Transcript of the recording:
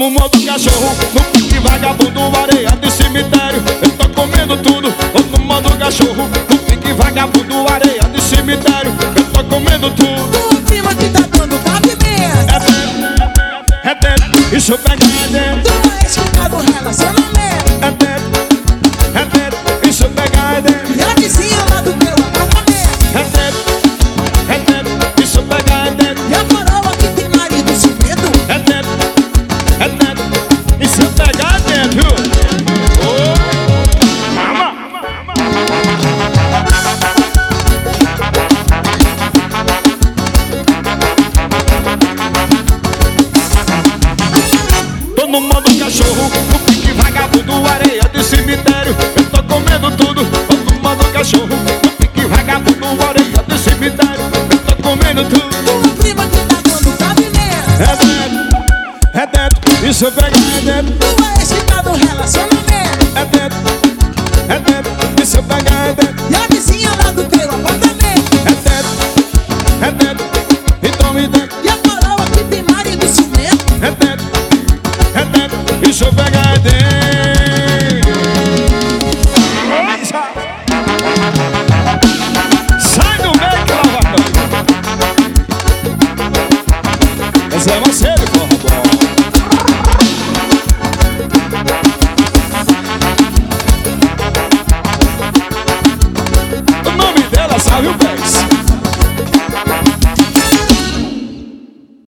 no modo cachorro, no pique vagabundo, areia de cemitério. Eu tô comendo tudo, tô no modo cachorro, no pique vagabundo, areia de cemitério. Eu tô comendo tudo. O clima que tá dando cabimento. É dentro, isso pega é dentro. Tu é esquentado do relacionamento. É dentro, isso pega é dentro. E a vizinha lá do meu apartamento. É dentro, isso pega é dentro. E a coroa que tem marido ciumento. É dentro, isso pega é dentro. Oh, mama. Tô no modo cachorro, no pique vagabundo, areia de cemitério. Eu tô comendo tudo. Tô no modo cachorro, no pique vagabundo, areia de cemitério. Eu tô comendo tudo. O clima que tá dando cabimento. É dentro, isso pega é dentro. Tu é esquentado do relacionamento. É dentro, isso pega é dentro. E a vizinha lá do teu apartamento. É dentro, então me dentro. E a coroa que tem marido ciumento. É dentro, isso pega